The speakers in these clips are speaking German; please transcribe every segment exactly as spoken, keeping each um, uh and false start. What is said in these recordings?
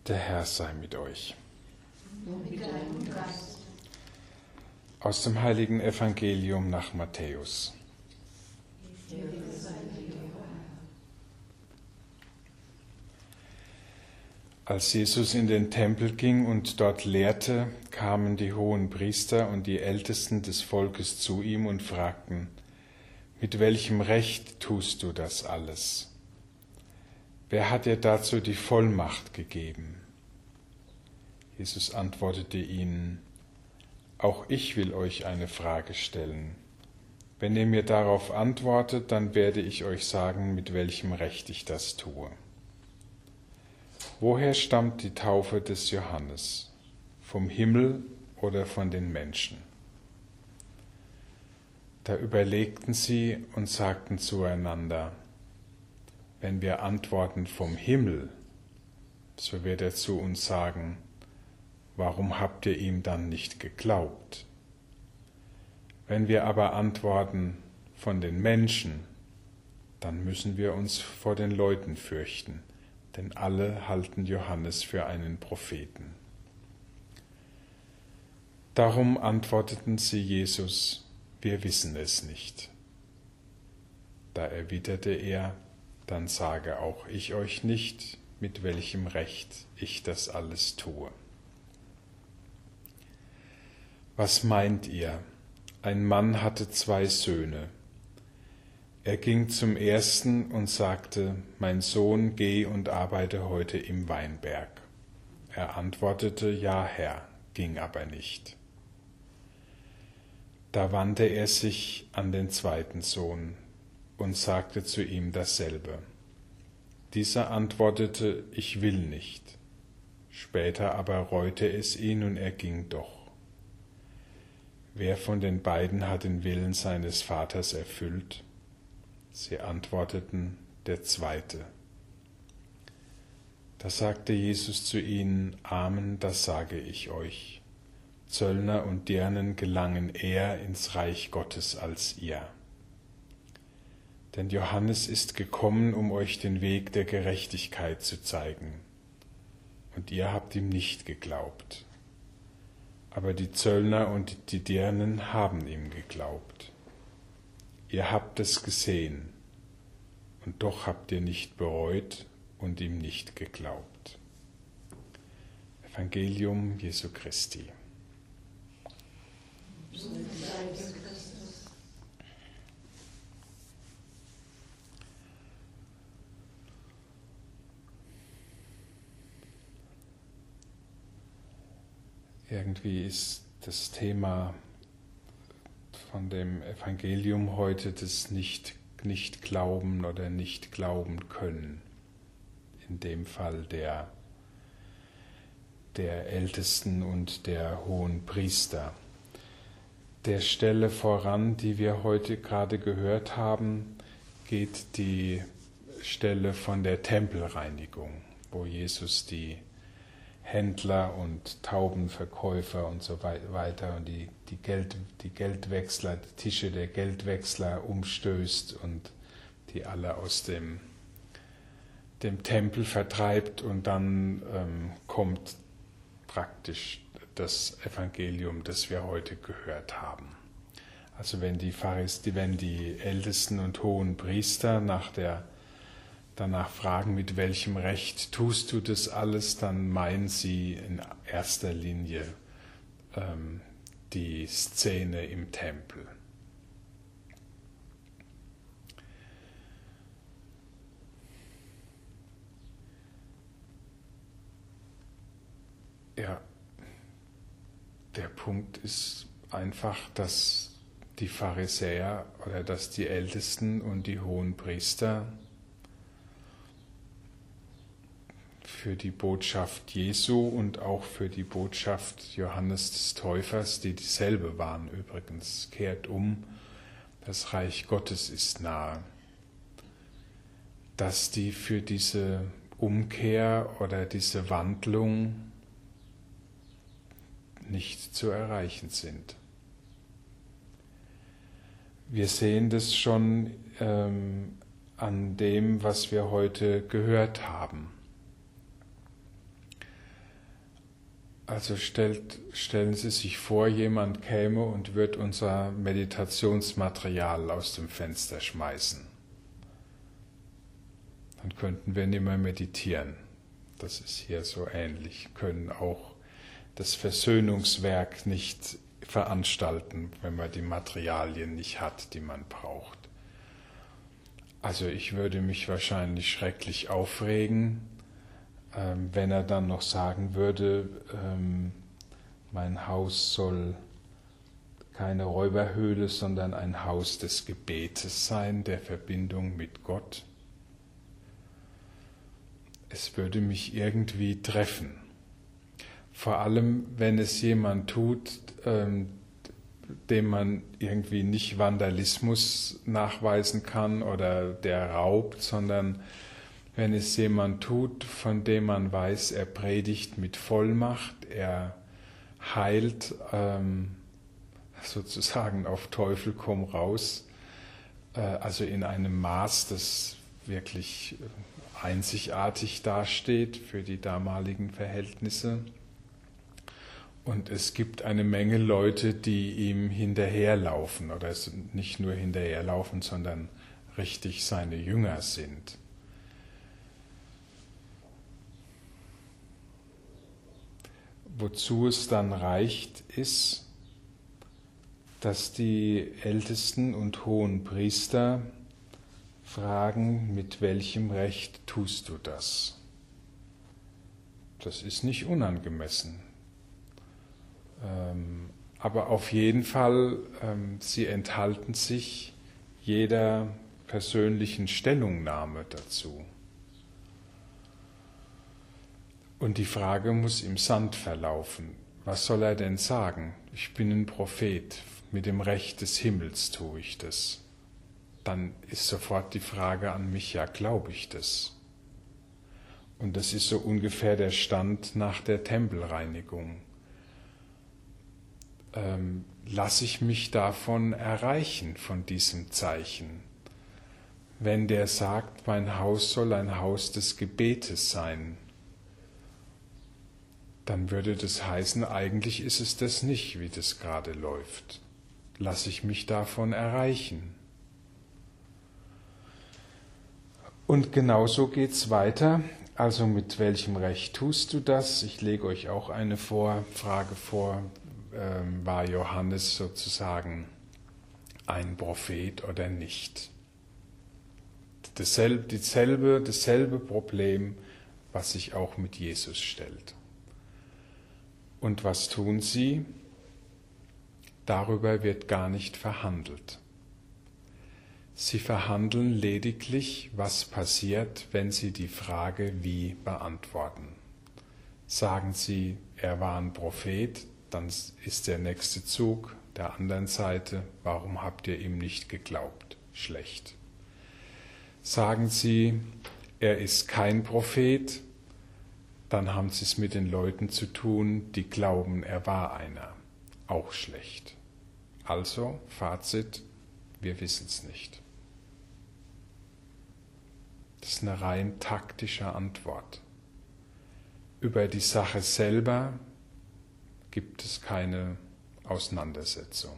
Der Herr sei mit euch. Und mit deinem Geist. Aus dem heiligen Evangelium nach Matthäus. Als Jesus in den Tempel ging und dort lehrte, kamen die Hohenpriester und die Ältesten des Volkes zu ihm und fragten: Mit welchem Recht tust du das alles? Wer hat dir dazu die Vollmacht gegeben? Jesus antwortete ihnen: Auch ich will euch eine Frage stellen. Wenn ihr mir darauf antwortet, dann werde ich euch sagen, mit welchem Recht ich das tue. Woher stammt die Taufe des Johannes? Vom Himmel oder von den Menschen? Da überlegten sie und sagten zueinander: Wenn wir antworten vom Himmel, so wird er zu uns sagen: Warum habt ihr ihm dann nicht geglaubt? Wenn wir aber antworten von den Menschen, dann müssen wir uns vor den Leuten fürchten, denn alle halten Johannes für einen Propheten. Darum antworteten sie Jesus: Wir wissen es nicht. Da erwiderte er: Dann sage auch ich euch nicht, mit welchem Recht ich das alles tue. Was meint ihr? Ein Mann hatte zwei Söhne. Er ging zum ersten und sagte: Mein Sohn, geh und arbeite heute im Weinberg. Er antwortete: Ja, Herr, ging aber nicht. Da wandte er sich an den zweiten Sohn und sagte zu ihm dasselbe. Dieser antwortete: Ich will nicht. Später aber reute es ihn und er ging doch. Wer von den beiden hat den Willen seines Vaters erfüllt? Sie antworteten: Der Zweite. Da sagte Jesus zu ihnen: Amen, das sage ich euch. Zöllner und Dirnen gelangen eher ins Reich Gottes als ihr. Denn Johannes ist gekommen, um euch den Weg der Gerechtigkeit zu zeigen, und ihr habt ihm nicht geglaubt. Aber die Zöllner und die Dirnen haben ihm geglaubt. Ihr habt es gesehen, und doch habt ihr nicht bereut und ihm nicht geglaubt. Evangelium Jesu Christi. Irgendwie ist das Thema von dem Evangelium heute das nicht, nicht glauben oder nicht glauben können. In dem Fall der, der Ältesten und der Hohenpriester. Der Stelle voran, die wir heute gerade gehört haben, geht die Stelle von der Tempelreinigung, wo Jesus die Händler und Taubenverkäufer und so weiter und die, die, Geld, die Geldwechsler, die Tische der Geldwechsler umstößt und die alle aus dem, dem Tempel vertreibt, und dann ähm, kommt praktisch das Evangelium, das wir heute gehört haben. Also wenn die Pharis, wenn die Ältesten und Hohenpriester nach der danach fragen, mit welchem Recht tust du das alles, dann meinen sie in erster Linie ähm, die Szene im Tempel. Ja, der Punkt ist einfach, dass die Pharisäer oder dass die Ältesten und die Hohenpriester für die Botschaft Jesu und auch für die Botschaft Johannes des Täufers, die dieselbe waren übrigens, kehrt um, das Reich Gottes ist nahe, dass die für diese Umkehr oder diese Wandlung nicht zu erreichen sind. Wir sehen das schon ähm, an dem, was wir heute gehört haben. Also stellt, stellen Sie sich vor, jemand käme und würde unser Meditationsmaterial aus dem Fenster schmeißen. Dann könnten wir nicht mehr meditieren. Das ist hier so ähnlich. Können auch das Versöhnungswerk nicht veranstalten, wenn man die Materialien nicht hat, die man braucht. Also ich würde mich wahrscheinlich schrecklich aufregen, ähm, wenn er dann noch sagen würde, ähm, mein Haus soll keine Räuberhöhle, sondern ein Haus des Gebetes sein, der Verbindung mit Gott. Es würde mich irgendwie treffen. Vor allem, wenn es jemand tut, ähm, dem man irgendwie nicht Vandalismus nachweisen kann oder der raubt, sondern wenn es jemand tut, von dem man weiß, er predigt mit Vollmacht, er heilt ähm, sozusagen auf Teufel komm raus, äh, also in einem Maß, das wirklich einzigartig dasteht für die damaligen Verhältnisse. Und es gibt eine Menge Leute, die ihm hinterherlaufen oder nicht nur hinterherlaufen, sondern richtig seine Jünger sind. Wozu es dann reicht, ist, dass die Ältesten und hohen Priester fragen, mit welchem Recht tust du das? Das ist nicht unangemessen. Ähm, aber auf jeden Fall, ähm, sie enthalten sich jeder persönlichen Stellungnahme dazu. Und die Frage muss im Sand verlaufen. Was soll er denn sagen? Ich bin ein Prophet, mit dem Recht des Himmels tue ich das. Dann ist sofort die Frage an mich, ja, glaube ich das? Und das ist so ungefähr der Stand nach der Tempelreinigung. Ähm, lasse ich mich davon erreichen, von diesem Zeichen? Wenn der sagt, mein Haus soll ein Haus des Gebetes sein, dann würde das heißen, eigentlich ist es das nicht, wie das gerade läuft. Lasse ich mich davon erreichen? Und genauso geht es weiter. Also mit welchem Recht tust du das? Ich lege euch auch eine vor, Frage vor. Ähm, war Johannes sozusagen ein Prophet oder nicht? Dasselbe, dasselbe, dasselbe Problem, was sich auch mit Jesus stellt. Und was tun sie? Darüber wird gar nicht verhandelt. Sie verhandeln lediglich, was passiert, wenn sie die Frage wie beantworten. Sagen sie, er war ein Prophet, dann ist der nächste Zug der anderen Seite, warum habt ihr ihm nicht geglaubt? Schlecht. Sagen sie, er ist kein Prophet, dann haben sie es mit den Leuten zu tun, die glauben, er war einer. Auch schlecht. Also, Fazit, wir wissen es nicht. Das ist eine rein taktische Antwort. Über die Sache selber gibt es keine Auseinandersetzung.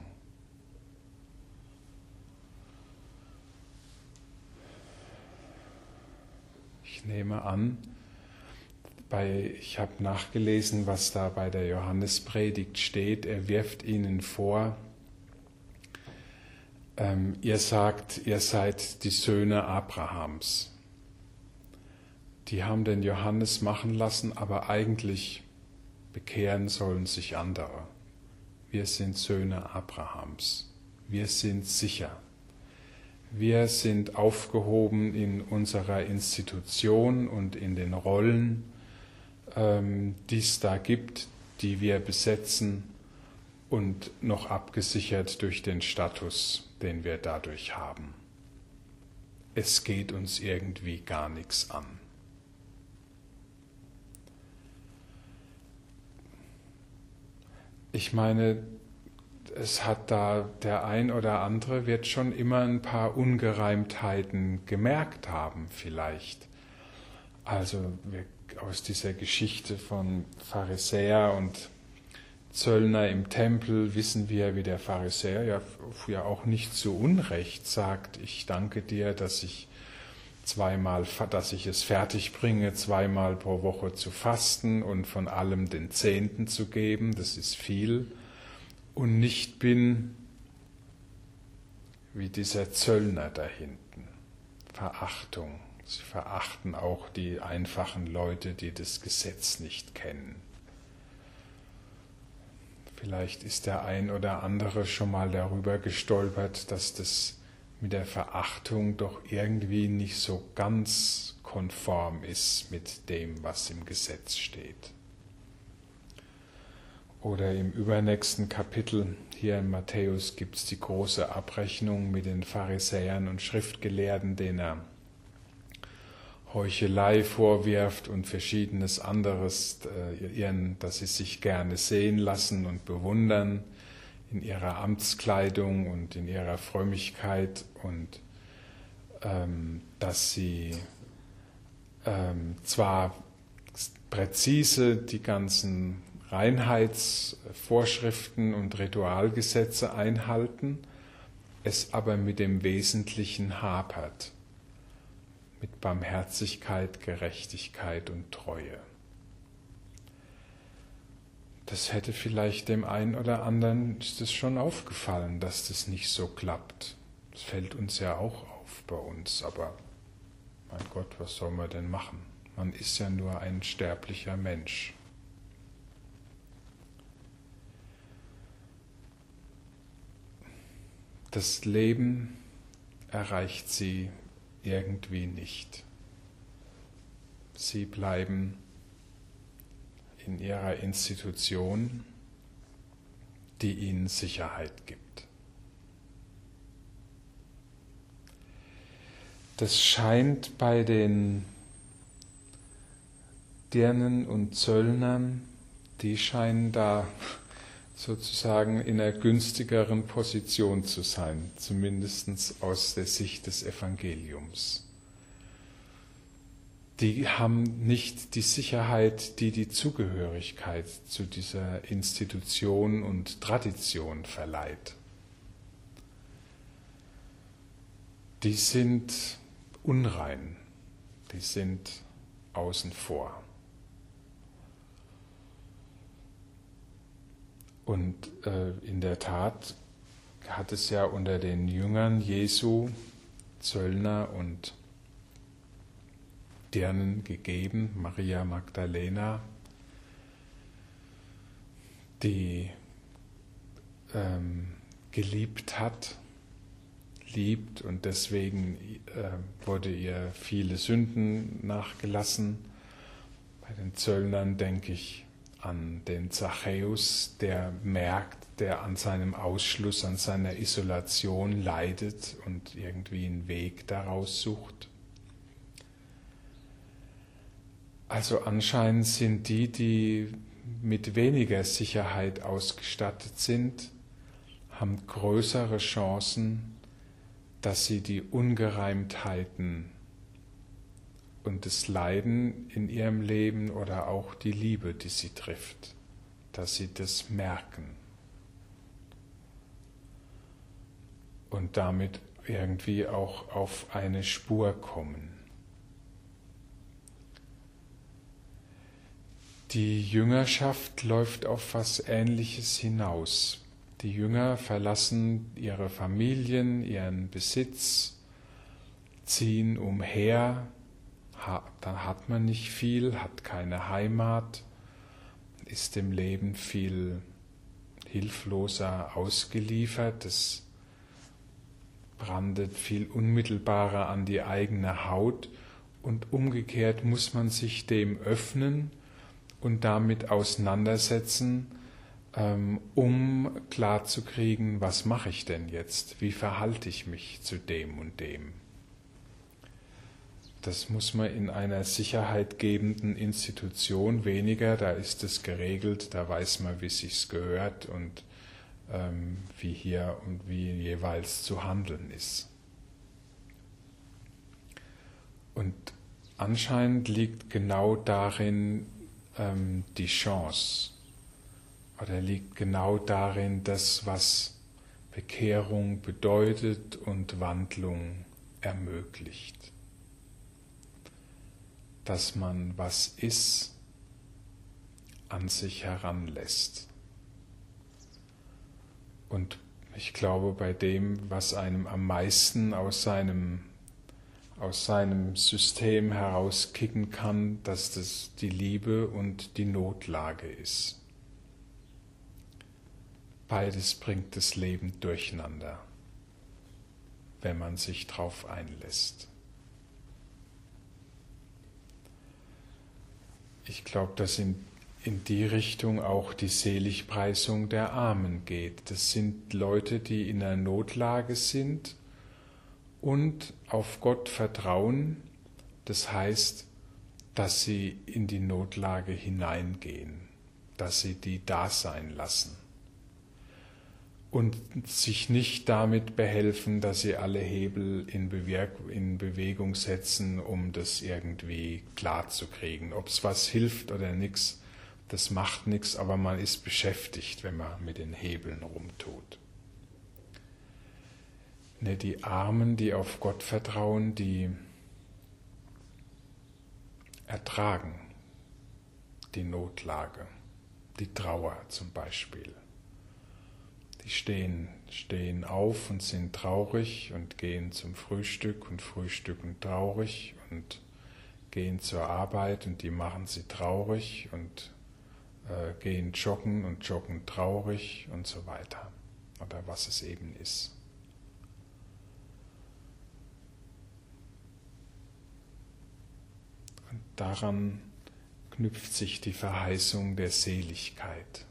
Ich nehme an, bei, ich habe nachgelesen, was da bei der Johannespredigt steht. Er wirft ihnen vor, ähm, ihr sagt, ihr seid die Söhne Abrahams. Die haben den Johannes machen lassen, aber eigentlich bekehren sollen sich andere. Wir sind Söhne Abrahams. Wir sind sicher. Wir sind aufgehoben in unserer Institution und in den Rollen, ähm, die es da gibt, die wir besetzen und noch abgesichert durch den Status, den wir dadurch haben. Es geht uns irgendwie gar nichts an. Ich meine, es hat da, der ein oder andere wird schon immer ein paar Ungereimtheiten gemerkt haben vielleicht. Also wir aus dieser Geschichte von Pharisäer und Zöllner im Tempel wissen wir, wie der Pharisäer ja, ja auch nicht zu Unrecht sagt, ich danke dir, dass ich zweimal, dass ich es fertig bringe, zweimal pro Woche zu fasten und von allem den Zehnten zu geben, das ist viel, und nicht bin wie dieser Zöllner da hinten. Verachtung. Sie verachten auch die einfachen Leute, die das Gesetz nicht kennen. Vielleicht ist der ein oder andere schon mal darüber gestolpert, dass das mit der Verachtung doch irgendwie nicht so ganz konform ist mit dem, was im Gesetz steht. Oder im übernächsten Kapitel hier in Matthäus gibt es die große Abrechnung mit den Pharisäern und Schriftgelehrten, denen er Heuchelei vorwirft und verschiedenes anderes, ihren, dass sie sich gerne sehen lassen und bewundern in ihrer Amtskleidung und in ihrer Frömmigkeit und ähm, dass sie ähm, zwar präzise die ganzen Reinheitsvorschriften und Ritualgesetze einhalten, es aber mit dem Wesentlichen hapert. Mit Barmherzigkeit, Gerechtigkeit und Treue. Das hätte vielleicht dem einen oder anderen, ist es schon aufgefallen, dass das nicht so klappt. Das fällt uns ja auch auf bei uns, aber mein Gott, was soll man denn machen? Man ist ja nur ein sterblicher Mensch. Das Leben erreicht sie irgendwie nicht. Sie bleiben in ihrer Institution, die ihnen Sicherheit gibt. Das scheint bei den Dirnen und Zöllnern, die scheinen da sozusagen in einer günstigeren Position zu sein, zumindest aus der Sicht des Evangeliums. Die haben nicht die Sicherheit, die die Zugehörigkeit zu dieser Institution und Tradition verleiht. Die sind unrein, die sind außen vor. Und äh, in der Tat hat es ja unter den Jüngern Jesu Zöllner und Dirnen gegeben, Maria Magdalena, die ähm, geliebt hat, liebt und deswegen äh, wurde ihr viele Sünden nachgelassen. Bei den Zöllnern denke ich an den Zachäus, der merkt, der an seinem Ausschluss, an seiner Isolation leidet und irgendwie einen Weg daraus sucht. Also anscheinend sind die, die mit weniger Sicherheit ausgestattet sind, haben größere Chancen, dass sie die Ungereimtheiten und das Leiden in ihrem Leben oder auch die Liebe, die sie trifft, dass sie das merken und damit irgendwie auch auf eine Spur kommen. Die Jüngerschaft läuft auf was Ähnliches hinaus. Die Jünger verlassen ihre Familien, ihren Besitz, ziehen umher. Dann hat man nicht viel, hat keine Heimat, ist dem Leben viel hilfloser ausgeliefert. Es brandet viel unmittelbarer an die eigene Haut und umgekehrt muss man sich dem öffnen und damit auseinandersetzen, um klarzukriegen, was mache ich denn jetzt? Wie verhalte ich mich zu dem und dem? Das muss man in einer sicherheitgebenden Institution weniger, da ist es geregelt, da weiß man, wie es sich gehört und ähm, wie hier und wie jeweils zu handeln ist. Und anscheinend liegt genau darin ähm, die Chance, oder liegt genau darin das, was Bekehrung bedeutet und Wandlung ermöglicht. Dass man, was ist, an sich heranlässt. Und ich glaube, bei dem, was einem am meisten aus seinem, aus seinem System herauskicken kann, dass das die Liebe und die Notlage ist. Beides bringt das Leben durcheinander, wenn man sich drauf einlässt. Ich glaube, dass in, in die Richtung auch die Seligpreisung der Armen geht. Das sind Leute, die in einer Notlage sind und auf Gott vertrauen. Das heißt, dass sie in die Notlage hineingehen, dass sie die da sein lassen. Und sich nicht damit behelfen, dass sie alle Hebel in, Bewirk- in Bewegung setzen, um das irgendwie klar zu kriegen. Ob es was hilft oder nichts, das macht nichts, aber man ist beschäftigt, wenn man mit den Hebeln rumtut. Ne, die Armen, die auf Gott vertrauen, die ertragen die Notlage, die Trauer zum Beispiel. Die stehen, stehen auf und sind traurig und gehen zum Frühstück und frühstücken traurig und gehen zur Arbeit und die machen sie traurig und äh, gehen joggen und joggen traurig und so weiter. Oder was es eben ist. Und daran knüpft sich die Verheißung der Seligkeit.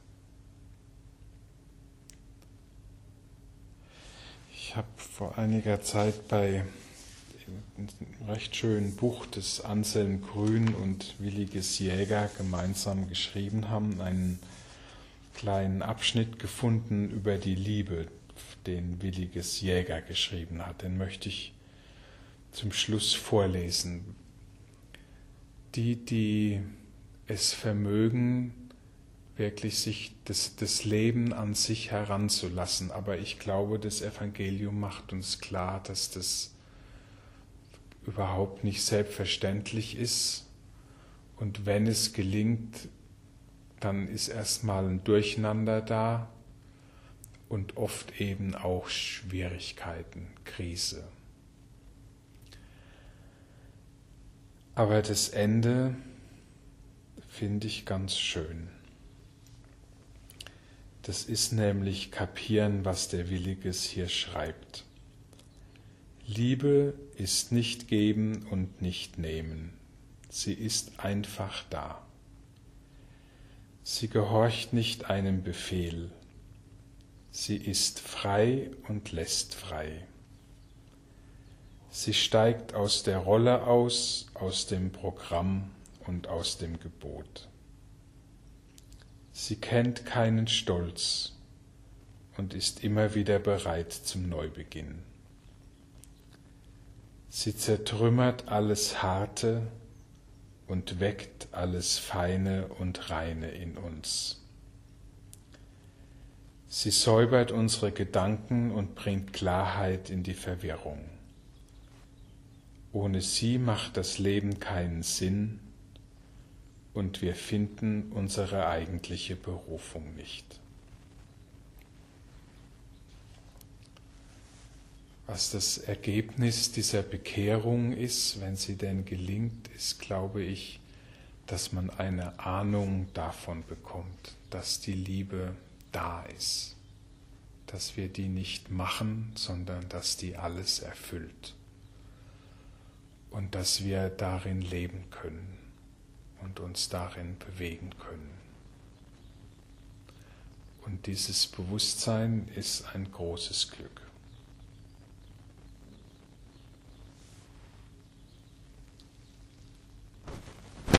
Ich habe vor einiger Zeit bei einem recht schönen Buch, das Anselm Grün und Williges Jäger gemeinsam geschrieben haben, einen kleinen Abschnitt gefunden über die Liebe, den Williges Jäger geschrieben hat. Den möchte ich zum Schluss vorlesen. Die, die es vermögen, wirklich sich das, das Leben an sich heranzulassen. Aber ich glaube, das Evangelium macht uns klar, dass das überhaupt nicht selbstverständlich ist. Und wenn es gelingt, dann ist erstmal ein Durcheinander da und oft eben auch Schwierigkeiten, Krise. Aber das Ende finde ich ganz schön. Das ist nämlich kapieren, was der Williges hier schreibt. Liebe ist nicht geben und nicht nehmen. Sie ist einfach da. Sie gehorcht nicht einem Befehl. Sie ist frei und lässt frei. Sie steigt aus der Rolle aus, aus dem Programm und aus dem Gebot. Sie kennt keinen Stolz und ist immer wieder bereit zum Neubeginn. Sie zertrümmert alles Harte und weckt alles Feine und Reine in uns. Sie säubert unsere Gedanken und bringt Klarheit in die Verwirrung. Ohne sie macht das Leben keinen Sinn und wir finden unsere eigentliche Berufung nicht. Was das Ergebnis dieser Bekehrung ist, wenn sie denn gelingt, ist, glaube ich, dass man eine Ahnung davon bekommt, dass die Liebe da ist, dass wir die nicht machen, sondern dass die alles erfüllt und dass wir darin leben können und uns darin bewegen können. Und dieses Bewusstsein ist ein großes Glück.